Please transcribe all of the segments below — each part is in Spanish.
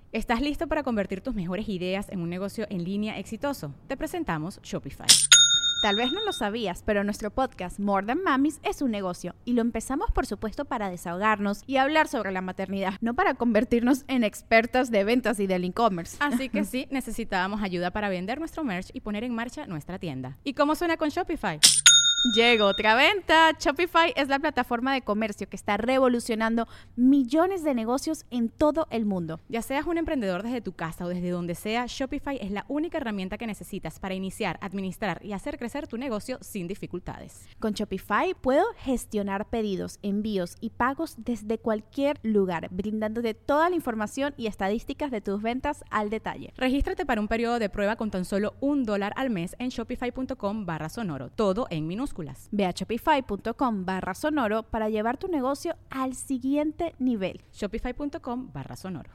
¿Estás listo para convertir tus mejores ideas en un negocio en línea exitoso? Te presentamos Shopify. Tal vez no lo sabías, pero nuestro podcast More Than Mamis es un negocio y lo empezamos por supuesto para desahogarnos y hablar sobre la maternidad, no para convertirnos en expertas de ventas y del e-commerce. Así que sí, necesitábamos ayuda para vender nuestro merch y poner en marcha nuestra tienda. ¿Y cómo suena con Shopify? Llegó otra venta. Shopify es la plataforma de comercio que está revolucionando millones de negocios en todo el mundo. Ya seas un emprendedor desde tu casa o desde donde sea, Shopify es la única herramienta que necesitas para iniciar, administrar y hacer crecer tu negocio sin dificultades. Con Shopify puedo gestionar pedidos, envíos y pagos desde cualquier lugar, brindándote toda la información y estadísticas de tus ventas al detalle. Regístrate para un periodo de prueba con tan solo $1 al mes en shopify.com/sonoro, todo en minúsculas. Ve a shopify.com/sonoro para llevar tu negocio al siguiente nivel. Shopify.com/sonoro.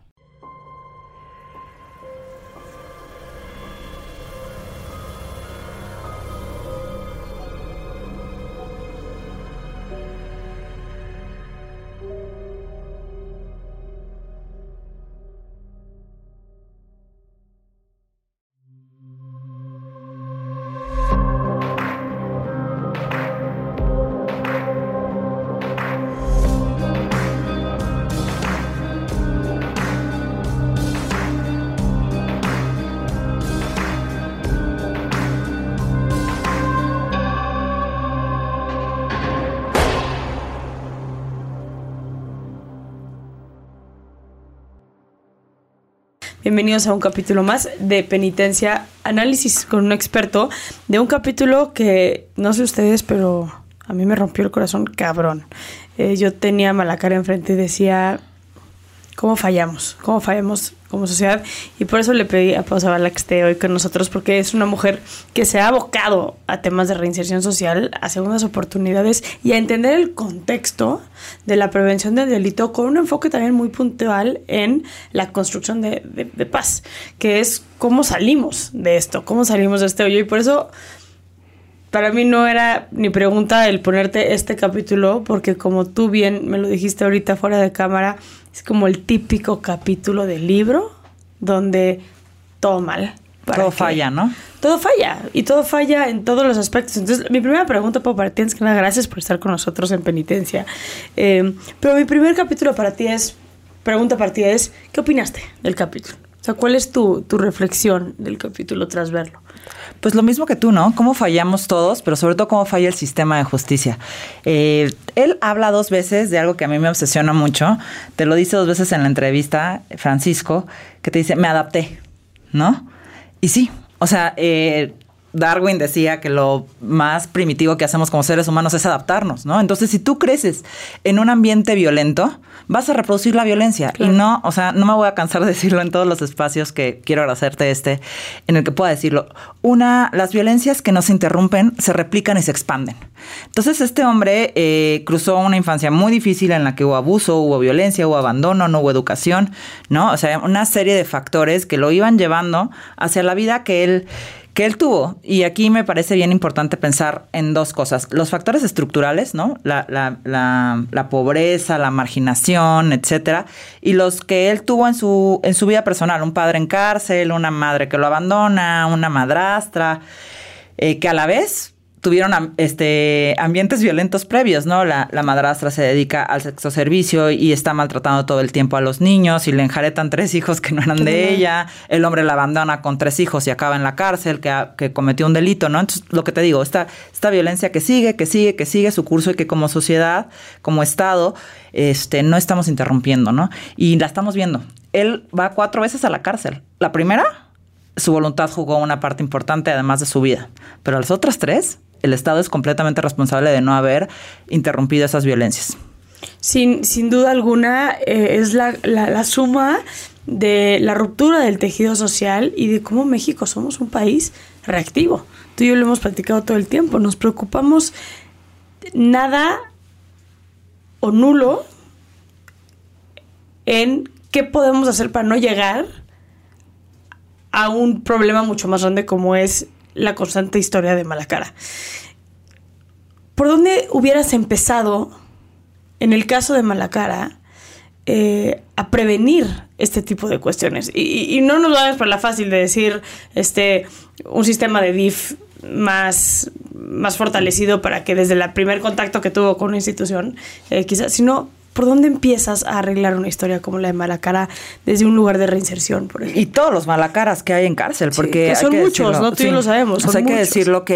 Bienvenidos a un capítulo más de Penitencia, análisis con un experto de un capítulo que, no sé ustedes, pero a mí me rompió el corazón cabrón. Yo tenía a Malacara enfrente y decía, ¿cómo fallamos? ¿Cómo fallamos como sociedad? Y por eso le pedí a Pau Zavala que esté hoy con nosotros, porque es una mujer que se ha abocado a temas de reinserción social, a segundas oportunidades y a entender el contexto de la prevención del delito con un enfoque también muy puntual en la construcción de paz, que es cómo salimos de esto, cómo salimos de este hoyo. Y por eso para mí no era ni pregunta el ponerte este capítulo, porque como tú bien me lo dijiste ahorita fuera de cámara, es como el típico capítulo del libro donde todo mal. Todo falla, ¿no? Todo falla, y todo falla en todos los aspectos. Entonces, mi primera pregunta, Pau, para ti es que nada, gracias por estar con nosotros en Penitencia. Pero mi primer capítulo para ti es, pregunta para ti es, ¿qué opinaste del capítulo? O sea, ¿cuál es tu reflexión del capítulo tras verlo? Pues lo mismo que tú, ¿no? Cómo fallamos todos, pero sobre todo cómo falla el sistema de justicia. Él habla 2 veces de algo que a mí me obsesiona mucho. Te lo dice 2 veces en la entrevista, Francisco, que te dice, me adapté, ¿no? Y sí, o sea, Darwin decía que lo más primitivo que hacemos como seres humanos es adaptarnos, ¿no? Entonces, si tú creces en un ambiente violento, vas a reproducir la violencia. Claro. Y no, o sea, no me voy a cansar de decirlo en todos los espacios que quiero agradecerte en el que pueda decirlo. Las violencias que no se interrumpen se replican y se expanden. Entonces, este hombre cruzó una infancia muy difícil en la que hubo abuso, hubo violencia, hubo abandono, no hubo educación, ¿no? O sea, una serie de factores que lo iban llevando hacia la vida que él tuvo. Y aquí me parece bien importante pensar en 2 cosas. Los factores estructurales, ¿no? La pobreza, la marginación, etcétera. Y los que él tuvo en su vida personal. Un padre en cárcel, una madre que lo abandona, una madrastra, que a la vez tuvieron ambientes violentos previos, ¿no? La madrastra se dedica al sexo servicio y está maltratando todo el tiempo a los niños y le enjaretan 3 hijos que no eran de ella. El hombre la abandona con 3 hijos y acaba en la cárcel, que cometió un delito, ¿no? Entonces, lo que te digo, esta violencia que sigue su curso y que como sociedad, como Estado, no estamos interrumpiendo, ¿no? Y la estamos viendo. Él va 4 veces a la cárcel. La primera, su voluntad jugó una parte importante además de su vida. Pero las otras 3... el Estado es completamente responsable de no haber interrumpido esas violencias. Sin duda alguna, es la suma de la ruptura del tejido social y de cómo México somos un país reactivo. Tú y yo lo hemos platicado todo el tiempo. Nos preocupamos nada o nulo en qué podemos hacer para no llegar a un problema mucho más grande como es la constante historia de Malacara. ¿Por dónde hubieras empezado, en el caso de Malacara, a prevenir este tipo de cuestiones. Y no nos vayamos por la fácil de decir un sistema de DIF más fortalecido para que desde el primer contacto que tuvo con una institución, quizás, sino ¿por dónde empiezas a arreglar una historia como la de Malacara desde un lugar de reinserción, por ejemplo? Y todos los malacaras que hay en cárcel, porque que son muchos, decirlo, ¿no? Tú y yo lo sabemos. Son hay muchos. Que decirlo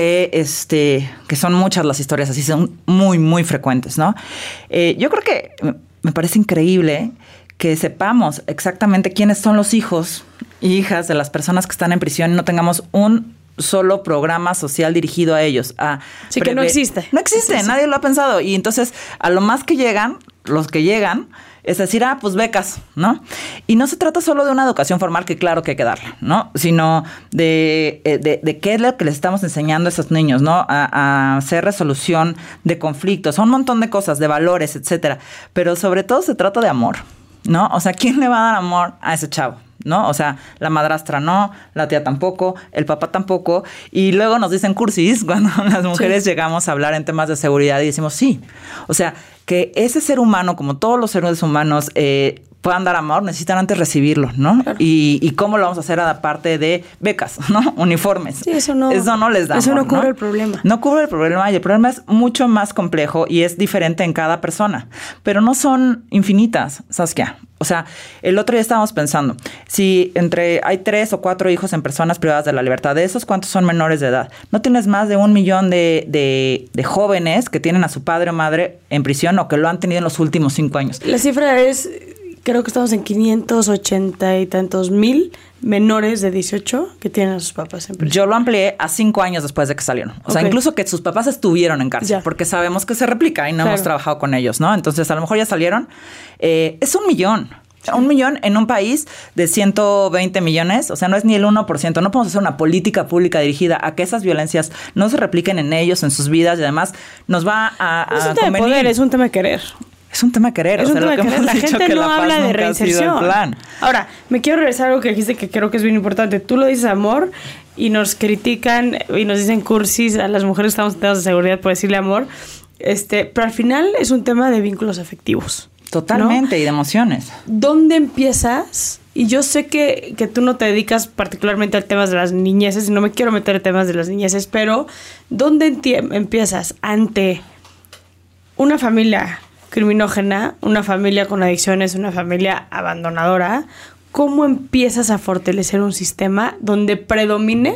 que son muchas las historias así, son muy, muy frecuentes, ¿no? Yo creo que me parece increíble que sepamos exactamente quiénes son los hijos y hijas de las personas que están en prisión y no tengamos un solo programa social dirigido a ellos. Sí, que no existe. No existe, nadie lo ha pensado. Y entonces, a lo más que llegan, los que llegan, es decir, pues becas, ¿no? Y no se trata solo de una educación formal, que claro que hay que darla, ¿no? Sino de qué es lo que les estamos enseñando a esos niños, ¿no? A hacer resolución de conflictos, un montón de cosas, de valores, etcétera. Pero sobre todo se trata de amor, ¿no? O sea, ¿quién le va a dar amor a ese chavo? ¿No? O sea, la madrastra no, la tía tampoco, el papá tampoco. Y luego nos dicen cursis cuando las mujeres llegamos a hablar en temas de seguridad y decimos sí. O sea, que ese ser humano, como todos los seres humanos, puedan dar amor, necesitan antes recibirlo, ¿no? Claro. Y cómo lo vamos a hacer aparte de becas, ¿no? Uniformes. Sí, eso no les da eso amor, no cubre el problema. No cubre el problema y el problema es mucho más complejo y es diferente en cada persona. Pero no son infinitas, Saskia. O sea, el otro día estábamos pensando, si hay 3 o 4 hijos en personas privadas de la libertad, de esos, ¿cuántos son menores de edad? No tienes más de 1 millón de jóvenes que tienen a su padre o madre en prisión o que lo han tenido en los últimos 5 años. La cifra es, creo que estamos en 580 y tantos mil menores de 18 que tienen a sus papás en prisión. Yo lo amplié a 5 años después de que salieron. O sea, incluso que sus papás estuvieron en cárcel, porque sabemos que se replica y no hemos trabajado con ellos, ¿no? Entonces, a lo mejor ya salieron. Es 1 millón. O sea, 1 millón en un país de 120 millones. O sea, no es ni el 1%. No podemos hacer una política pública dirigida a que esas violencias no se repliquen en ellos, en sus vidas, y además nos va a es un tema de poder, es un tema de querer. Es un tema de querer. Es un tema de querer. La gente no habla de reinserción. Ahora, me quiero regresar a algo que dijiste que creo que es bien importante. Tú lo dices amor y nos critican y nos dicen cursis a las mujeres que estamos en temas de seguridad por decirle amor. Pero al final es un tema de vínculos afectivos. Totalmente, ¿no? Y de emociones. ¿Dónde empiezas? Y yo sé que tú no te dedicas particularmente al tema de las niñeces, y no me quiero meter en temas de las niñeces, pero ¿dónde empiezas ante una familia criminógena, una familia con adicciones, una familia abandonadora? ¿Cómo empiezas a fortalecer un sistema donde predomine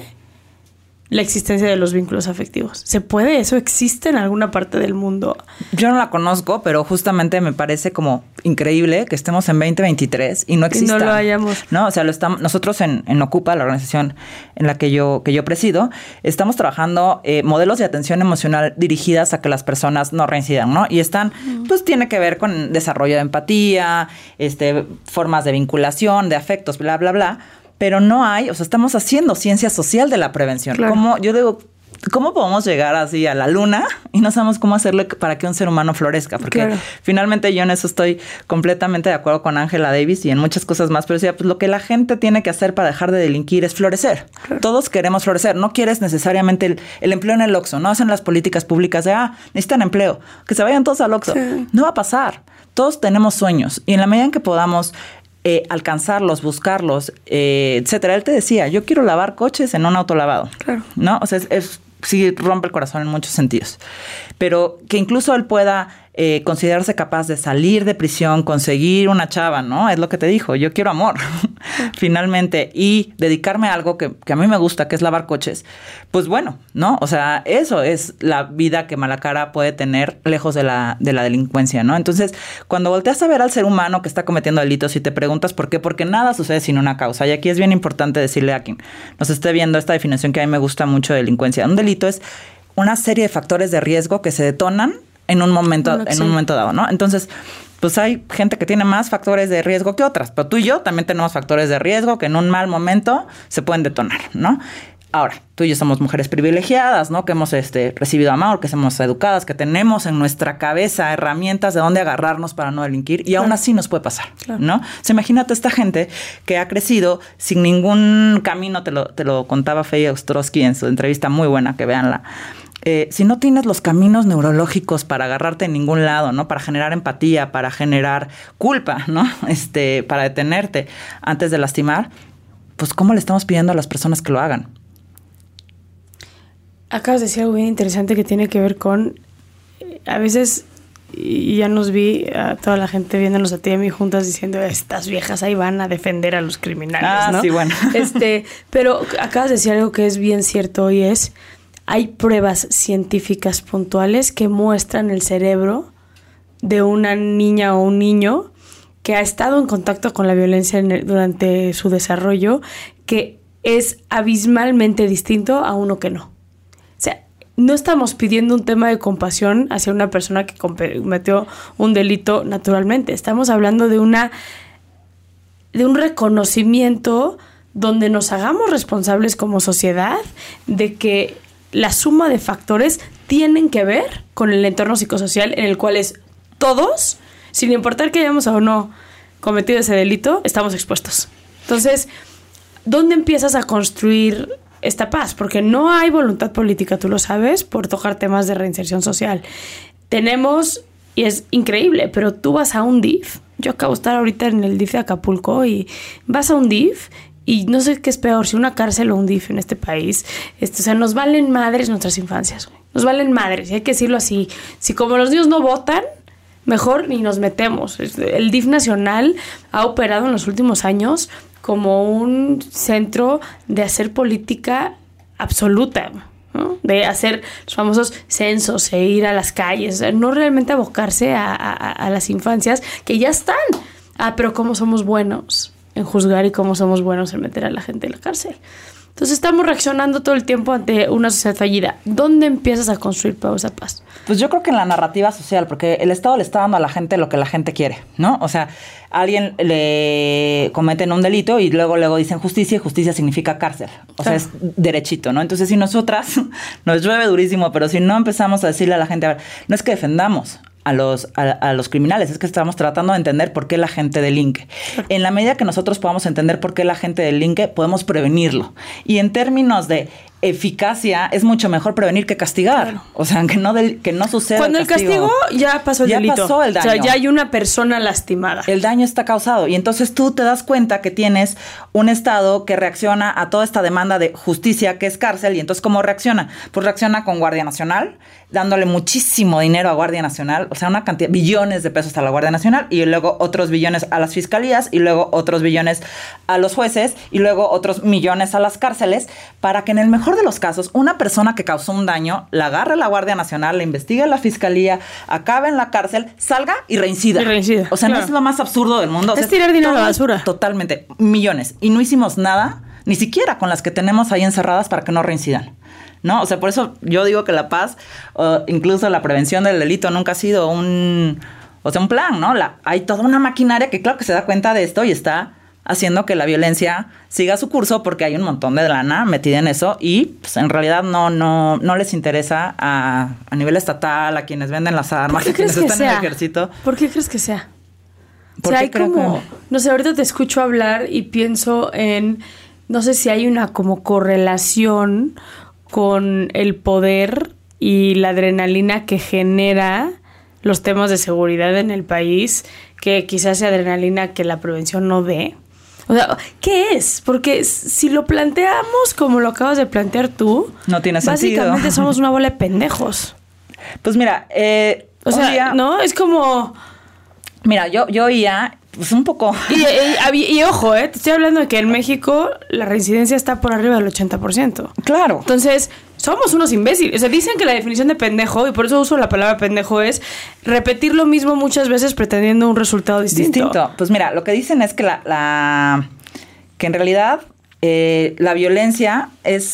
la existencia de los vínculos afectivos? ¿Se puede? ¿Eso existe en alguna parte del mundo? Yo no la conozco, pero justamente me parece como increíble que estemos en 2023 y no exista. Y no lo hayamos. No, o sea, nosotros en Ocupa, la organización en la que yo presido, estamos trabajando modelos de atención emocional dirigidas a que las personas no reincidan, ¿no? Y están, pues tiene que ver con desarrollo de empatía, formas de vinculación, de afectos, bla, bla, bla. Pero no hay, o sea, estamos haciendo ciencia social de la prevención. Claro. ¿Cómo podemos llegar así a la luna y no sabemos cómo hacerlo para que un ser humano florezca? Porque finalmente yo en eso estoy completamente de acuerdo con Angela Davis y en muchas cosas más, pero decía, pues lo que la gente tiene que hacer para dejar de delinquir es florecer. Claro. Todos queremos florecer. No quieres necesariamente el empleo en el Oxxo. No hacen las políticas públicas de, necesitan empleo. Que se vayan todos al Oxxo. Sí. No va a pasar. Todos tenemos sueños y en la medida en que podamos alcanzarlos, buscarlos, etcétera. Él te decía, yo quiero lavar coches en un autolavado. Claro. ¿No? O sea, sí rompe el corazón en muchos sentidos. Pero que incluso él pueda considerarse capaz de salir de prisión, conseguir una chava, ¿no? Es lo que te dijo, yo quiero amor, finalmente, y dedicarme a algo que a mí me gusta, que es lavar coches. Pues bueno, ¿no? O sea, eso es la vida que Malacara puede tener lejos de la delincuencia, ¿no? Entonces, cuando volteas a ver al ser humano que está cometiendo delitos y te preguntas por qué, porque nada sucede sin una causa. Y aquí es bien importante decirle a quien nos esté viendo esta definición que a mí me gusta mucho de delincuencia. Un delito es una serie de factores de riesgo que se detonan en un momento dado, ¿no? Entonces, pues hay gente que tiene más factores de riesgo que otras, pero tú y yo también tenemos factores de riesgo que en un mal momento se pueden detonar, ¿no? Ahora, tú y yo somos mujeres privilegiadas, ¿no? Que hemos recibido amor, que somos educadas, que tenemos en nuestra cabeza herramientas de dónde agarrarnos para no delinquir, y aún así nos puede pasar, ¿no? O sea, imagínate esta gente que ha crecido sin ningún camino, te lo contaba Faye Ostrowski en su entrevista muy buena, que véanla, si no tienes los caminos neurológicos para agarrarte en ningún lado, ¿no? Para generar empatía, para generar culpa, ¿no? Para detenerte antes de lastimar, pues ¿cómo le estamos pidiendo a las personas que lo hagan? Acabas de decir algo bien interesante que tiene que ver con, a veces, y ya nos vi a toda la gente viéndonos a ti y a mí juntas diciendo, estas viejas ahí van a defender a los criminales, ¿no? Sí, bueno. Pero acabas de decir algo que es bien cierto y es, hay pruebas científicas puntuales que muestran el cerebro de una niña o un niño que ha estado en contacto con la violencia durante su desarrollo, que es abismalmente distinto a uno que no. O sea, no estamos pidiendo un tema de compasión hacia una persona que cometió un delito naturalmente. Estamos hablando de un reconocimiento donde nos hagamos responsables como sociedad de que la suma de factores tienen que ver con el entorno psicosocial en el cual todos, sin importar que hayamos o no cometido ese delito, estamos expuestos. Entonces, ¿dónde empiezas a construir esta paz? Porque no hay voluntad política, tú lo sabes, por tocar temas de reinserción social. Tenemos, y es increíble, pero tú vas a un DIF. Yo acabo de estar ahorita en el DIF de Acapulco y vas a un DIF y no sé qué es peor, si una cárcel o un DIF en este país. O sea, nos valen madres nuestras infancias, güey. Nos valen madres, y hay que decirlo así. Si como los niños no votan, mejor ni nos metemos. El DIF nacional ha operado en los últimos años como un centro de hacer política absoluta, ¿no? De hacer los famosos censos e ir a las calles, o sea, no realmente abocarse a las infancias que ya están. Pero cómo somos buenos en juzgar y cómo somos buenos en meter a la gente en la cárcel. Entonces estamos reaccionando todo el tiempo ante una sociedad fallida. ¿Dónde empiezas a construir esa paz? Pues yo creo que en la narrativa social, porque el Estado le está dando a la gente lo que la gente quiere, ¿no? O sea, a alguien le cometen un delito y luego dicen justicia, y justicia significa cárcel. O sea, es derechito, ¿no? Entonces, si nosotras nos llueve durísimo, pero si no empezamos a decirle a la gente, a ver, no es que defendamos a los criminales, es que estamos tratando de entender por qué la gente delinque. En la medida que nosotros podamos entender por qué la gente delinque, podemos prevenirlo. Y en términos de eficacia, es mucho mejor prevenir que castigar. Claro. O sea, que no suceda cuando el castigo ya pasó el delito. Ya pasó el daño. O sea, ya hay una persona lastimada. El daño está causado. Y entonces tú te das cuenta que tienes un Estado que reacciona a toda esta demanda de justicia, que es cárcel. Y entonces, ¿cómo reacciona? Pues reacciona con Guardia Nacional, dándole muchísimo dinero a Guardia Nacional. O sea, una cantidad, billones de pesos a la Guardia Nacional. Y luego otros billones a las fiscalías. Y luego otros billones a los jueces. Y luego otros millones a las cárceles. Para que en el mejor de los casos, una persona que causó un daño, la agarre la Guardia Nacional, la investigue la fiscalía, acabe en la cárcel, salga y reincida. O sea, claro, no es lo más absurdo del mundo. O sea, es tirar dinero a la basura. Totalmente. Millones. Y no hicimos nada, ni siquiera con las que tenemos ahí encerradas para que no reincidan, ¿no? O sea, por eso yo digo que la paz, incluso la prevención del delito, nunca ha sido un plan, ¿no? Hay toda una maquinaria que claro que se da cuenta de esto y está haciendo que la violencia siga su curso porque hay un montón de lana metida en eso y pues, en realidad no les interesa a nivel estatal, a quienes venden las armas, a quienes están en el ejército. ¿Por qué crees que sea? O sea, hay como, no sé, ahorita te escucho hablar y pienso en, no sé si hay una como correlación con el poder y la adrenalina que genera los temas de seguridad en el país, que quizás sea adrenalina que la prevención no dé. O sea, ¿qué es? Porque si lo planteamos como lo acabas de plantear tú, no tiene sentido. Básicamente somos una bola de pendejos. Pues mira, o sea, ¿no? Es como... Mira, yo oía pues un poco... Y ojo, te estoy hablando de que en México la reincidencia está por arriba del 80%. Claro. Entonces, somos unos imbéciles. O sea, dicen que la definición de pendejo, y por eso uso la palabra pendejo, es repetir lo mismo muchas veces pretendiendo un resultado distinto. Pues mira, lo que dicen es que que en realidad la violencia,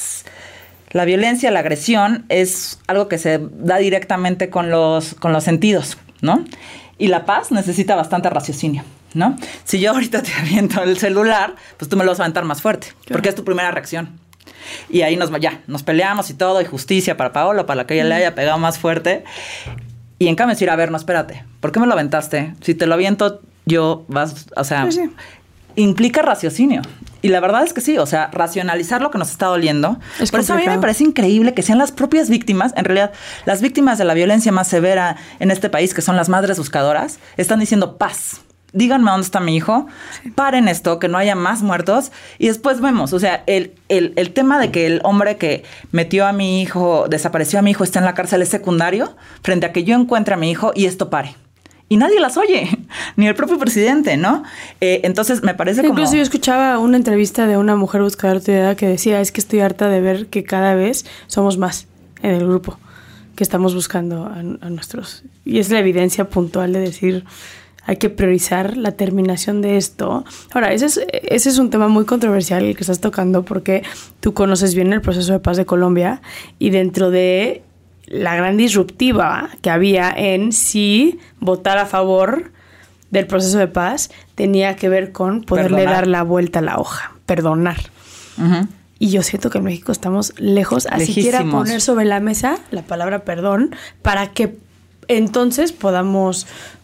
la agresión es algo que se da directamente con los sentidos, ¿no? Y la paz necesita bastante raciocinio, ¿no? Si yo ahorita te aviento el celular, pues tú me lo vas a aventar más fuerte, claro, porque es tu primera reacción. Y ahí nos peleamos y todo, y justicia para Paolo, para que ella le haya pegado más fuerte. Y en cambio decir, a ver, no, espérate, ¿por qué me lo aventaste? Si te lo aviento yo, o sea, sí, implica raciocinio. Y la verdad es que sí, o sea, racionalizar lo que nos está doliendo. Es Por eso a mí complicado. me parece increíble que sean las propias víctimas, en realidad, las víctimas de la violencia más severa en este país, que son las madres buscadoras, están diciendo paz. Díganme dónde está mi hijo, paren esto, que no haya más muertos, y después vemos, o sea, el tema de que el hombre que metió a mi hijo, desapareció a mi hijo, está en la cárcel es secundario, frente a que yo encuentre a mi hijo y esto pare. Y nadie las oye, ni el propio presidente, ¿no? Entonces me parece como... Incluso yo escuchaba una entrevista de una mujer buscadora de edad que decía, es que estoy harta de ver que cada vez somos más en el grupo, que estamos buscando a nuestros... Y es la evidencia puntual de decir, hay que priorizar la terminación de esto. Ahora, ese es un tema muy controversial el que estás tocando, porque tú conoces bien el proceso de paz de Colombia y dentro de la gran disruptiva que había en si votar a favor del proceso de paz tenía que ver con poderle dar la vuelta a la hoja, perdonar. Uh-huh. Y yo siento que en México estamos lejos a siquiera poner sobre la mesa la palabra perdón para que entonces podamos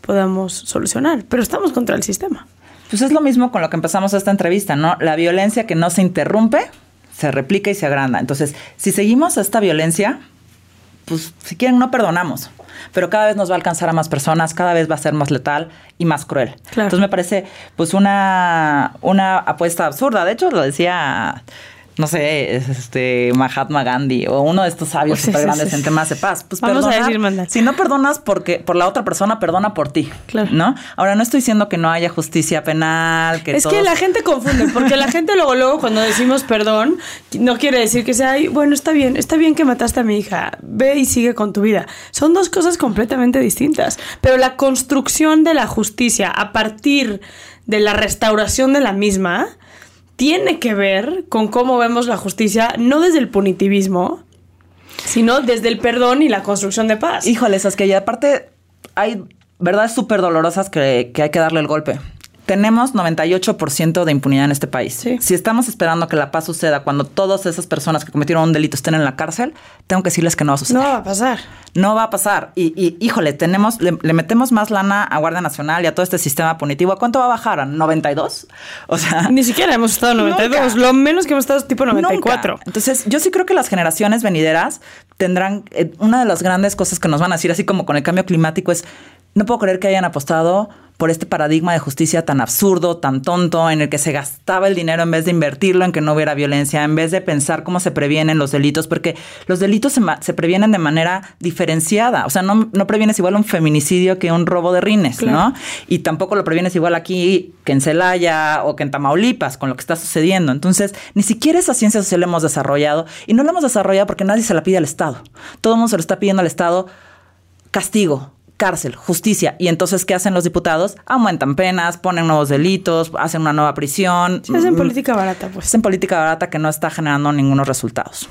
solucionar. Pero estamos contra el sistema. Pues es lo mismo con lo que empezamos esta entrevista, ¿no? La violencia que no se interrumpe, se replica y se agranda. Entonces, si seguimos esta violencia, pues si quieren no perdonamos, pero cada vez nos va a alcanzar a más personas, cada vez va a ser más letal y más cruel. Claro. Entonces me parece pues una apuesta absurda. De hecho, lo decía, no sé, Mahatma Gandhi o uno de estos sabios súper grandes en temas de paz. Pues vamos perdonar, a decir, manda. Si no perdonas por la otra persona, perdona por ti. Claro. ¿No? Ahora, no estoy diciendo que no haya justicia penal, que es que la gente confunde, porque la gente luego cuando decimos perdón, no quiere decir que sea, ay, bueno, está bien que mataste a mi hija, ve y sigue con tu vida. Son dos cosas completamente distintas. Pero la construcción de la justicia a partir de la restauración de la misma tiene que ver con cómo vemos la justicia, no desde el punitivismo, sino desde el perdón y la construcción de paz. Híjoles, es que ya aparte hay verdades súper dolorosas que hay que darle el golpe. Tenemos 98% de impunidad en este país. Sí. Si estamos esperando que la paz suceda cuando todas esas personas que cometieron un delito estén en la cárcel, tengo que decirles que no va a suceder. No va a pasar. No va a pasar. Y híjole, le metemos más lana a Guardia Nacional y a todo este sistema punitivo. ¿A cuánto va a bajar? ¿A 92? O sea... Ni siquiera hemos estado en 92. Nunca. Lo menos que hemos estado es tipo 94. Nunca. Entonces, yo sí creo que las generaciones venideras tendrán... una de las grandes cosas que nos van a decir, así como con el cambio climático, es... No puedo creer que hayan apostado por este paradigma de justicia tan absurdo, tan tonto, en el que se gastaba el dinero en vez de invertirlo en que no hubiera violencia, en vez de pensar cómo se previenen los delitos, porque los delitos se previenen de manera diferenciada. O sea, no previenes igual un feminicidio que un robo de rines, claro, ¿no? Y tampoco lo previenes igual aquí que en Celaya o que en Tamaulipas, con lo que está sucediendo. Entonces, ni siquiera esa ciencia social la hemos desarrollado, y no la hemos desarrollado porque nadie se la pide al Estado. Todo el mundo se lo está pidiendo al Estado. Castigo, cárcel, justicia. Y entonces, ¿qué hacen los diputados? Aumentan penas, ponen nuevos delitos, hacen una nueva prisión. Se hacen política barata, pues. Hacen política barata que no está generando ningunos resultados.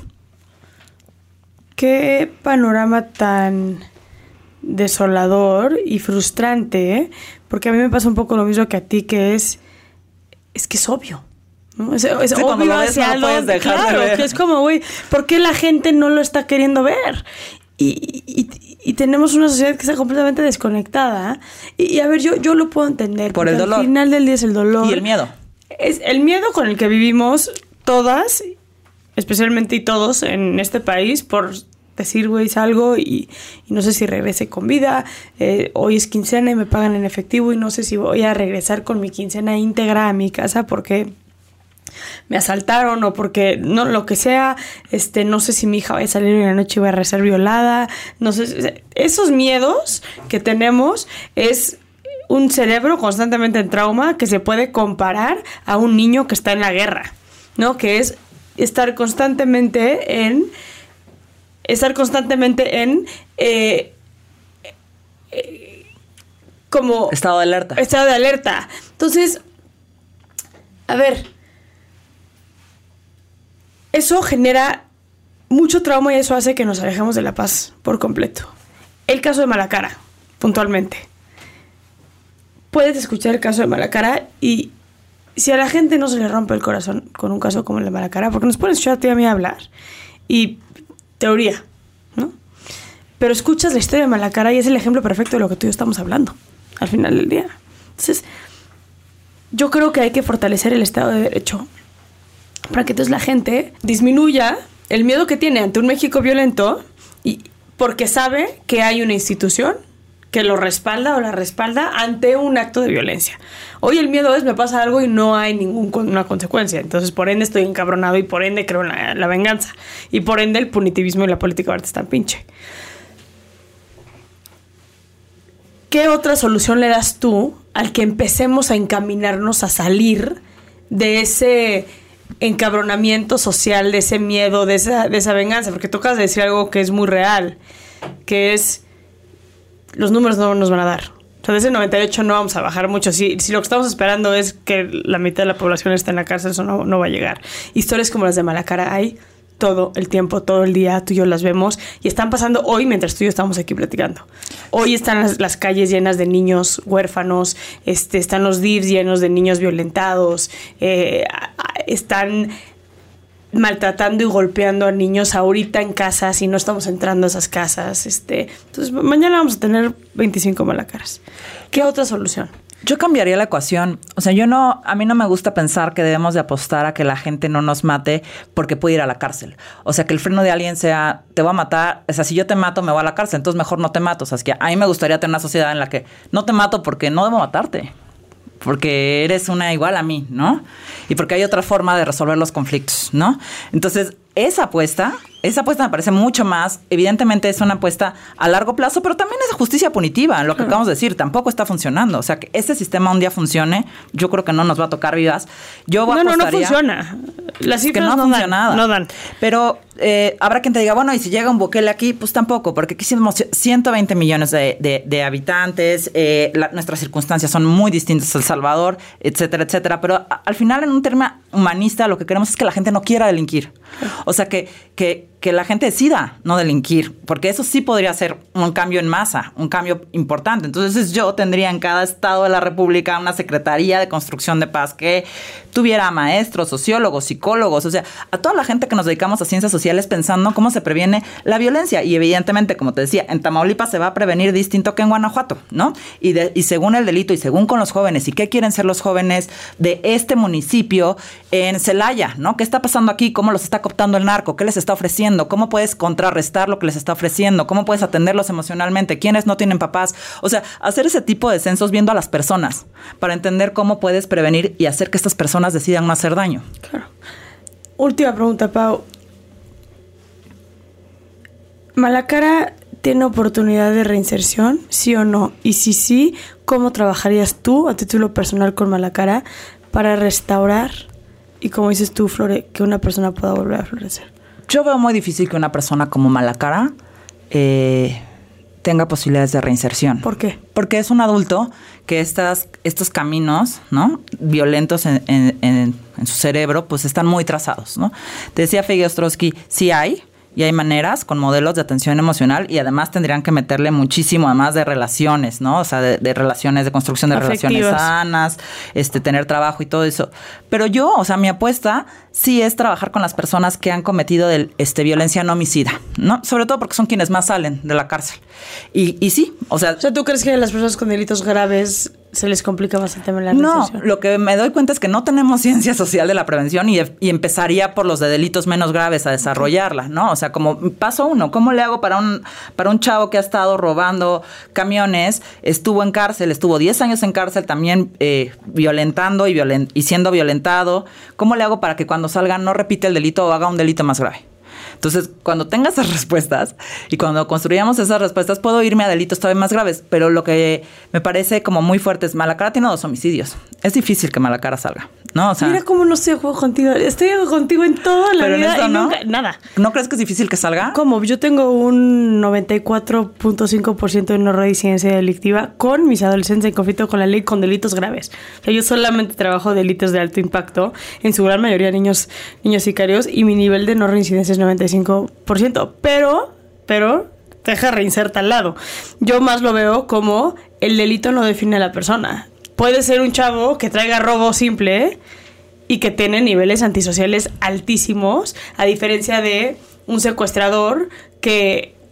Qué panorama tan desolador y frustrante, ¿eh? Porque a mí me pasa un poco lo mismo que a ti, que es que es obvio, ¿no? Es sí, obvio lo ves, hacia no algo, puedes dejar claro, de ver. que es como, güey, ¿por qué la gente no lo está queriendo ver? Y tenemos una sociedad que está completamente desconectada. Y a ver, yo lo puedo entender. Por el dolor. Al final del día es el dolor. Y el miedo. Es el miedo con el que vivimos todas, especialmente y todos en este país, por decir, güey, salgo y no sé si regrese con vida. Hoy es quincena y me pagan en efectivo y no sé si voy a regresar con mi quincena íntegra a mi casa porque me asaltaron o porque no, lo que sea, no sé si mi hija va a salir en la noche y va a ser violada, no sé, esos miedos que tenemos es un cerebro constantemente en trauma que se puede comparar a un niño que está en la guerra, ¿no? Que es estar constantemente en como estado de alerta. Entonces, a ver, eso genera mucho trauma y eso hace que nos alejemos de la paz por completo. El caso de Malacara, puntualmente. Puedes escuchar el caso de Malacara y si a la gente no se le rompe el corazón con un caso como el de Malacara, porque nos pueden escuchar a ti y a mí hablar y teoría, ¿no? Pero escuchas la historia de Malacara y es el ejemplo perfecto de lo que tú y yo estamos hablando al final del día. Entonces, yo creo que hay que fortalecer el Estado de Derecho para que entonces la gente disminuya el miedo que tiene ante un México violento y porque sabe que hay una institución que lo respalda o la respalda ante un acto de violencia. Hoy el miedo es me pasa algo y no hay ninguna consecuencia. Entonces, por ende, estoy encabronado y por ende creo en la venganza. Y por ende, el punitivismo y la política ahorita están pinche. ¿Qué otra solución le das tú al que empecemos a encaminarnos a salir de ese encabronamiento social, de ese miedo, de esa venganza? Porque tú acabas de decir algo que es muy real, que es los números no nos van a dar. O sea, de ese 98 no vamos a bajar mucho. Si lo que estamos esperando es que la mitad de la población esté en la cárcel, eso no va a llegar. Historias como las de Malacara hay todo el tiempo, todo el día, tú y yo las vemos y están pasando hoy mientras tú y yo estamos aquí platicando. Hoy están las calles llenas de niños huérfanos, están los DIFs llenos de niños violentados, están maltratando y golpeando a niños ahorita en casas y no estamos entrando a esas casas. Entonces mañana vamos a tener 25 Malacaras. ¿Qué otra solución? Yo cambiaría la ecuación. O sea, a mí no me gusta pensar que debemos de apostar a que la gente no nos mate porque puede ir a la cárcel. O sea, que el freno de alguien sea, te voy a matar. O sea, si yo te mato, me voy a la cárcel. Entonces mejor no te mato. O sea, es que a mí me gustaría tener una sociedad en la que no te mato porque no debo matarte. Porque eres una igual a mí, ¿no? Y porque hay otra forma de resolver los conflictos, ¿no? Entonces, esa apuesta me parece mucho más, evidentemente es una apuesta a largo plazo, pero también es justicia punitiva, lo que acabamos de decir, tampoco está funcionando. O sea, que este sistema un día funcione, yo creo que no nos va a tocar vivas. Yo apostaría, no funciona. Las cifras que no funciona. No dan. Pero habrá quien te diga, bueno, y si llega un Bukele aquí, pues tampoco, porque aquí somos 120 millones de habitantes, nuestras circunstancias son muy distintas a El Salvador, etcétera, etcétera. Pero al final, en un tema humanista, lo que queremos es que la gente no quiera delinquir. O sea, que la gente decida no delinquir, porque eso sí podría ser un cambio en masa, un cambio importante. Entonces yo tendría en cada estado de la República una Secretaría de Construcción de Paz que tuviera maestros, sociólogos, psicólogos, o sea, a toda la gente que nos dedicamos a ciencias sociales pensando cómo se previene la violencia. Y evidentemente, como te decía, en Tamaulipas se va a prevenir distinto que en Guanajuato, ¿no? Y según el delito y según con los jóvenes y qué quieren ser los jóvenes de este municipio en Celaya, ¿no? ¿Qué está pasando aquí? ¿Cómo los está cooptando el narco? ¿Qué les está ofreciendo? ¿Cómo puedes contrarrestar lo que les está ofreciendo? ¿Cómo puedes atenderlos emocionalmente? ¿Quiénes no tienen papás? O sea, hacer ese tipo de censos viendo a las personas para entender cómo puedes prevenir y hacer que estas personas decidan no hacer daño. Claro. Última pregunta, Pau. ¿Malacara tiene oportunidad de reinserción, sí o no? Y si sí, ¿cómo trabajarías tú a título personal con Malacara para restaurar y, como dices tú, Flore, que una persona pueda volver a florecer? Yo veo muy difícil que una persona como Malacara tenga posibilidades de reinserción. ¿Por qué? Porque es un adulto que estos caminos, ¿no?, violentos en su cerebro, pues están muy trazados, ¿no? Te decía Fege Ostrowski, sí hay, y hay maneras con modelos de atención emocional y además tendrían que meterle muchísimo, además de relaciones, ¿no? O sea, de relaciones, de construcción de afectivas, relaciones sanas, tener trabajo y todo eso. Pero mi apuesta sí es trabajar con las personas que han cometido violencia no homicida, ¿no? Sobre todo porque son quienes más salen de la cárcel. Y sí, o sea, ¿tú crees que a las personas con delitos graves se les complica bastante la reinserción? No, lo que me doy cuenta es que no tenemos ciencia social de la prevención y empezaría por los de delitos menos graves a desarrollarla, ¿no? O sea, como paso uno, ¿cómo le hago para un chavo que ha estado robando camiones, estuvo en cárcel, estuvo 10 años en cárcel también violentando y siendo violentado? ¿Cómo le hago para que cuando salga no repite el delito o haga un delito más grave? Entonces, cuando tenga esas respuestas y cuando construyamos esas respuestas, puedo irme a delitos todavía más graves. Pero lo que me parece como muy fuerte es Malacara tiene 2 homicidios. Es difícil que Malacara salga, ¿no? O sea, mira cómo no sé, juego contigo. Estoy contigo en toda la vida y ¿no? Nunca, nada. ¿No crees que es difícil que salga? ¿Cómo? Yo tengo un 94.5% de no reincidencia delictiva con mis adolescentes en conflicto con la ley con delitos graves. O sea, yo solamente trabajo delitos de alto impacto, en su gran mayoría niños sicarios, y mi nivel de no reincidencia es 95%. Pero deja reinserta al lado. Yo más lo veo como el delito no define a la persona. Puede ser un chavo que traiga robo simple y que tiene niveles antisociales altísimos, a diferencia de un secuestrador que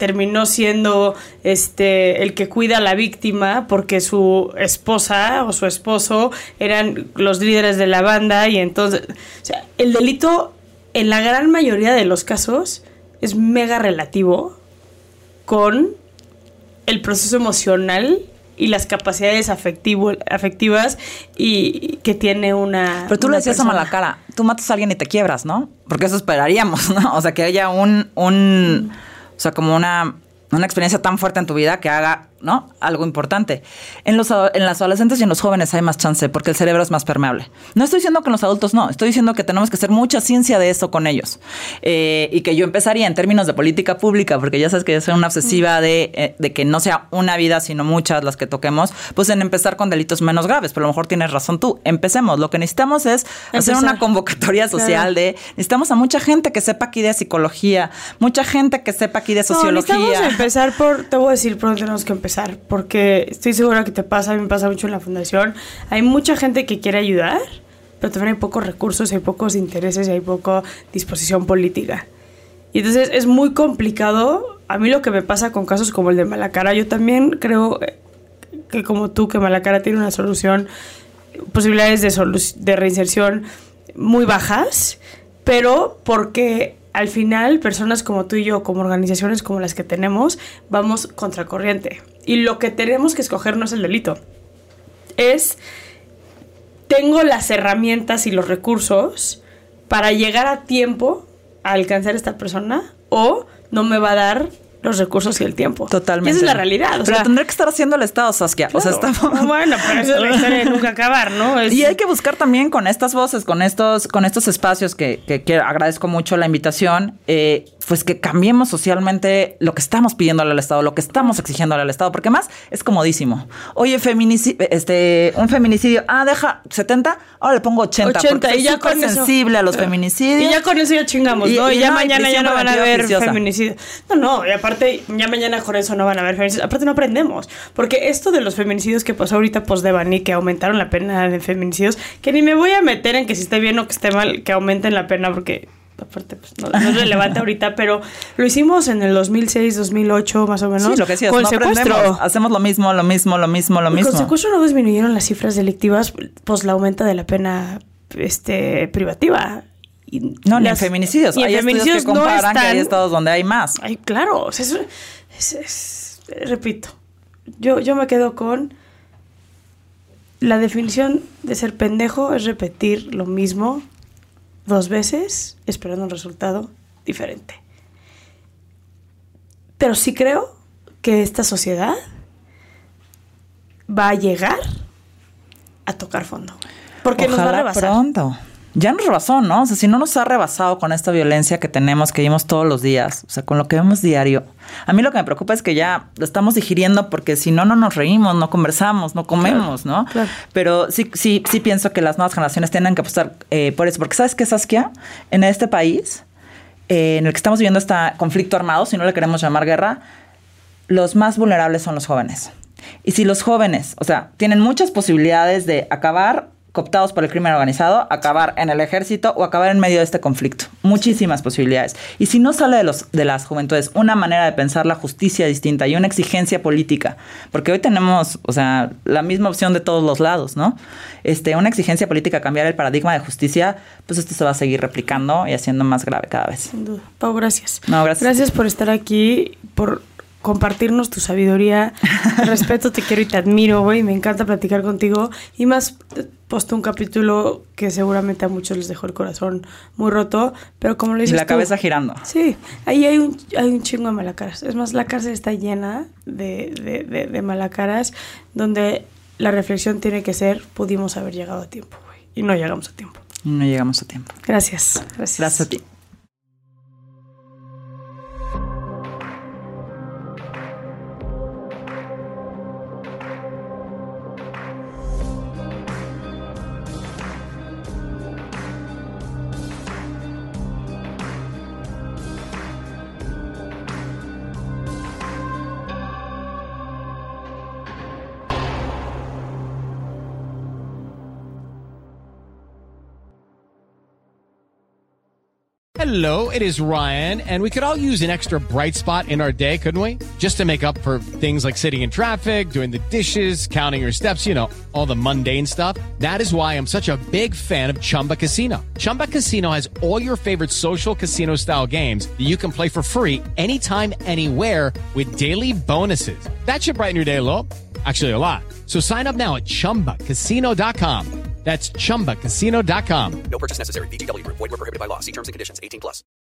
terminó siendo el que cuida a la víctima porque su esposa o su esposo eran los líderes de la banda, y entonces, o sea, el delito en la gran mayoría de los casos es mega relativo con el proceso emocional y las capacidades afectivas y que tiene una. Pero tú una le decías persona. a mala cara, tú matas a alguien y te quiebras, ¿no? Porque eso esperaríamos, ¿no? O sea, que haya o sea, como una experiencia tan fuerte en tu vida que haga, ¿no? Algo importante. En las adolescentes y en los jóvenes hay más chance porque el cerebro es más permeable. No estoy diciendo que en los adultos no, estoy diciendo que tenemos que hacer mucha ciencia de eso con ellos. Y que yo empezaría en términos de política pública, porque ya sabes que yo soy una obsesiva de que no sea una vida, sino muchas las que toquemos, pues en empezar con delitos menos graves. Pero a lo mejor tienes razón tú. Empecemos. Lo que necesitamos es hacer una convocatoria social necesitamos a mucha gente que sepa aquí de psicología, mucha gente que sepa aquí de sociología. No, necesitamos empezar te voy a decir por dónde tenemos que empezar, porque estoy segura que te pasa, a mí me pasa mucho en la fundación. Hay mucha gente que quiere ayudar, pero también hay pocos recursos, hay pocos intereses y hay poca disposición política. Y entonces es muy complicado. A mí lo que me pasa con casos como el de Malacara, yo también creo que como tú, que Malacara tiene una solución, posibilidades de reinserción muy bajas, pero porque al final personas como tú y yo, como organizaciones como las que tenemos, vamos contracorriente. Y lo que tenemos que escoger no es el delito. Tengo las herramientas y los recursos para llegar a tiempo a alcanzar a esta persona, o no me va a dar los recursos y el tiempo. Totalmente. Y esa es la realidad. Pero tendrá que estar haciendo el Estado, Saskia. Claro. O sea, estamos. Bueno, pero eso es la historia de nunca acabar, ¿no? Y hay que buscar también con estas voces, con estos espacios que agradezco mucho la invitación, pues que cambiemos socialmente lo que estamos pidiéndole al Estado, lo que estamos exigiéndole al Estado, porque más es comodísimo. Oye, un feminicidio, deja 70, ahora le pongo 80 porque y ya súper con eso sensible a los feminicidios. Y ya con eso ya chingamos, ¿no? Y ya mañana ya no van a haber feminicidios. No, y aparte ya mañana con eso no van a haber feminicidios. Aparte no aprendemos, porque esto de los feminicidios que pasó ahorita post-Devani, que aumentaron la pena de feminicidios, que ni me voy a meter en que si esté bien o que esté mal que aumenten la pena, porque aparte pues, no es relevante ahorita, pero lo hicimos en el 2006, 2008 más o menos. Sí, lo que decías, con no secuestro. Aprendemos. Hacemos lo mismo. Con secuestro no disminuyeron las cifras delictivas, pues la aumenta de la pena privativa. No, ni en feminicidios. Hay estudios que comparan que hay estados donde hay más. Ay, claro. O sea, repito, yo me quedo con la definición de ser pendejo es repetir lo mismo 2 veces esperando un resultado diferente. Pero sí creo que esta sociedad va a llegar a tocar fondo. Porque ojalá nos va a rebasar. Pronto. Ya nos rebasó, ¿no? O sea, si no nos ha rebasado con esta violencia que tenemos, que vimos todos los días, o sea, con lo que vemos diario. A mí lo que me preocupa es que ya lo estamos digiriendo, porque si no nos reímos, no conversamos, no comemos, ¿no? Claro. Pero sí pienso que las nuevas generaciones tienen que apostar por eso. Porque ¿sabes qué, Saskia? En este país, en el que estamos viviendo este conflicto armado, si no le queremos llamar guerra, los más vulnerables son los jóvenes. Y si los jóvenes, o sea, tienen muchas posibilidades de acabar cooptados por el crimen organizado, acabar en el ejército o acabar en medio de este conflicto. Muchísimas posibilidades. Y si no sale de las juventudes una manera de pensar la justicia distinta y una exigencia política, porque hoy tenemos, o sea, la misma opción de todos los lados, ¿no? Una exigencia política, cambiar el paradigma de justicia, pues esto se va a seguir replicando y haciendo más grave cada vez. Sin duda. Pau, gracias. No, gracias. Gracias por estar aquí, por compartirnos tu sabiduría. Te respeto, te quiero y te admiro, güey. Me encanta platicar contigo. Y más, posté un capítulo que seguramente a muchos les dejó el corazón muy roto, pero como lo dices y la cabeza girando. Sí, ahí hay un chingo de malacaras. Es más, la cárcel está llena de malacaras, donde la reflexión tiene que ser, pudimos haber llegado a tiempo, güey. Y no llegamos a tiempo. Gracias. Gracias a ti. Hello, it is Ryan, and we could all use an extra bright spot in our day, couldn't we? Just to make up for things like sitting in traffic, doing the dishes, counting your steps, you know, all the mundane stuff. That is why I'm such a big fan of Chumba Casino. Chumba Casino has all your favorite social casino-style games that you can play for free anytime, anywhere with daily bonuses. That should brighten your day a little. Actually, a lot. So sign up now at ChumbaCasino.com. That's ChumbaCasino.com. No purchase necessary. VGW Group. Void where prohibited by law. See terms and conditions. 18+.